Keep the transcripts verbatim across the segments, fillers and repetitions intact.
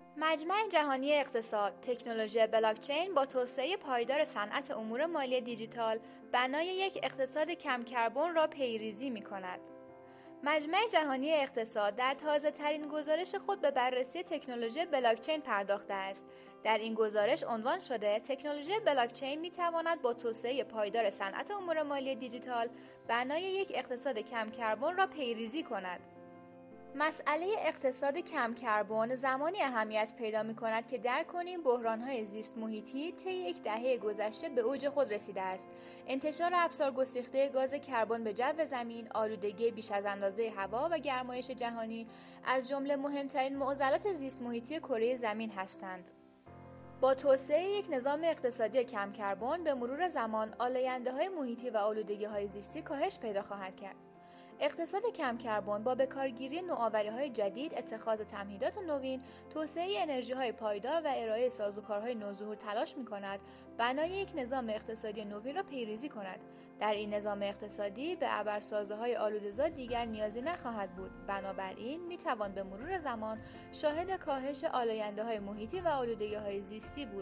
مجمع جهانی اقتصاد، تکنولوژی بلاکچین با توسعه پایدار صنعت امور مالی دیجیتال، بنای یک اقتصاد کم کربن را پیریزی می‌کند. مجمع جهانی اقتصاد در تازه‌ترین گزارش خود به بررسی تکنولوژی بلاکچین پرداخته است. در این گزارش عنوان شده تکنولوژی بلاکچین می‌تواند با توسعه پایدار صنعت امور مالی دیجیتال، بنای یک اقتصاد کم کربن را پیریزی کند. مسئله اقتصاد کم کربن زمانی اهمیت پیدا می‌کند که درک کنیم بحران‌های زیست محیطی طی یک دهه گذشته به اوج خود رسیده است. انتشار افسار گسیخته گاز کربن به جو زمین، آلودگی بیش از اندازه هوا و گرمایش جهانی از جمله مهمترین معضلات زیست محیطی کره زمین هستند. با توسعه یک نظام اقتصادی کم کربن به مرور زمان آلاینده‌های محیطی و آلودگی‌های زیستی کاهش پیدا خواهد کرد. اقتصاد کم کربن با بکارگیری نوآوری‌های جدید، اتخاذ تمهیدات نوین، توسعه انرژی‌های پایدار و ارائه سازوکارهای نوظهور تلاش می‌کند بنای یک نظام اقتصادی نوین را پیریزی کند. در این نظام اقتصادی به ابرسازهای آلوده‌زا دیگر نیازی نخواهد بود. بنابراین می‌توان به مرور زمان شاهد کاهش آلاینده‌های محیطی و آلودگی‌های زیستی بود.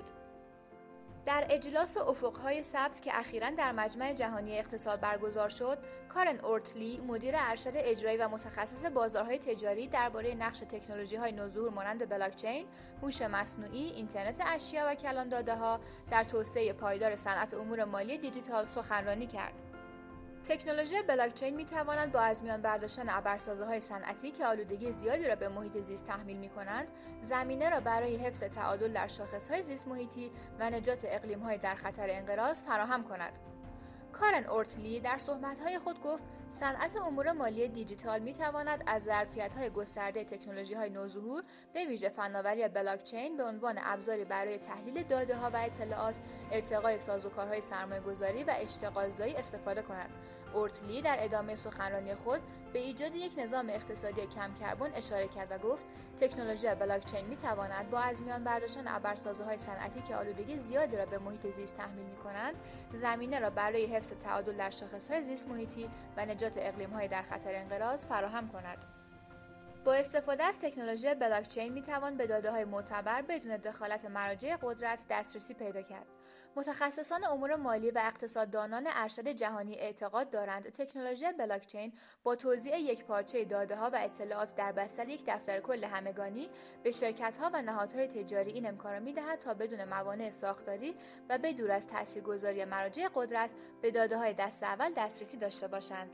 در اجلاس افق‌های سبز که اخیراً در مجمع جهانی اقتصاد برگزار شد، کارن اورتلی، مدیر ارشد اجرایی و متخصص بازارهای تجاری درباره نقش تکنولوژی‌های نوظهور مانند بلاکچین، هوش مصنوعی، اینترنت اشیا و کلان داده‌ها در توسعه پایدار صنعت امور مالی دیجیتال سخنرانی کرد. تکنولوژی بلاکچین می‌تواند با از میان برداشتن ابرسازهای صنعتی که آلودگی زیادی را به محیط زیست تحمیل می‌کنند، زمینه را برای حفظ تعادل در شاخص‌های زیست محیطی و نجات اقلیم‌های در خطر انقراض فراهم کند. کارن اورتلی در صحبت‌های خود گفت صنعت امور مالی دیجیتال می‌تواند از ظرفیت‌های گسترده تکنولوژی‌های نوظهور به ویژه فناوری بلاکچین به عنوان ابزاری برای تحلیل داده‌ها و اطلاعات، ارتقای سازوکارهای سرمایه‌گذاری و اشتغالزایی استفاده کند. اورتلی در ادامه سخنرانی خود به ایجاد یک نظام اقتصادی کم کربن اشاره کرد و گفت تکنولوژی بلاکچین می‌تواند با از میان برداشتن ابرسازهای صنعتی که آلودگی زیادی را به محیط زیست تحمیل می‌کنند، زمینه را برای حفظ تعادل در شاخص‌های زیست محیطی و نجات اقلیم‌های در خطر انقراض فراهم کند. با استفاده از تکنولوژی بلاکچین می‌توان به داده‌های معتبر بدون دخالت مراجع قدرت دسترسی پیدا کرد. متخصصان امور مالی و اقتصاددانان ارشد جهانی اعتقاد دارند تکنولوژی بلاکچین با توزیع یکپارچه داده‌ها و اطلاعات در بستر یک دفتر کل همگانی به شرکت‌ها و نهادهای تجاری این امکان را می‌دهد تا بدون موانع ساختاری و بدور از تاثیرگذاری مراجع قدرت به داده‌های دست اول دسترسی داشته باشند.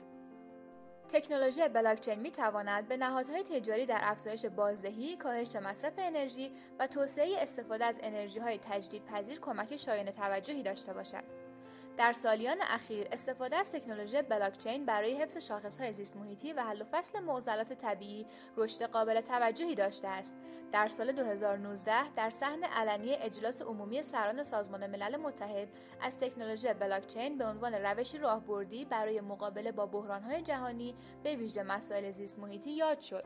تکنولوژی بلاکچین می‌تواند به نهادهای تجاری در افزایش بازدهی، کاهش مصرف انرژی و توسعه استفاده از انرژی‌های تجدیدپذیر کمک شایان توجهی داشته باشد. در سالیان اخیر استفاده از تکنولوژی بلاکچین برای حفظ شاخص‌های زیست محیطی و حل و فصل معضلات طبیعی رشد قابل توجهی داشته است. در سال دو هزار و نوزده در صحن علنی اجلاس عمومی سران سازمان ملل متحد از تکنولوژی بلاکچین به عنوان روشی راهبردی برای مقابله با بحران‌های جهانی به ویژه مسائل زیست محیطی یاد شد.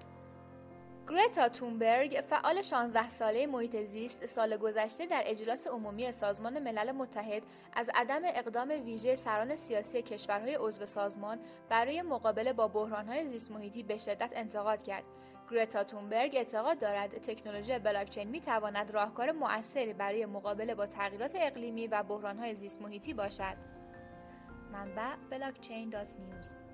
گرتا تونبرگ، فعال شانزده ساله محیط زیست، سال گذشته در اجلاس عمومی سازمان ملل متحد از عدم اقدام ویژه سران سیاسی کشورهای عضو سازمان برای مقابله با بحران‌های زیست محیطی به شدت انتقاد کرد. گرتا تونبرگ اعتقاد دارد تکنولوژی بلاکچین می‌تواند راهکار مؤثری برای مقابله با تغییرات اقلیمی و بحران‌های زیست محیطی باشد. منبع بلاکچین دات نیوز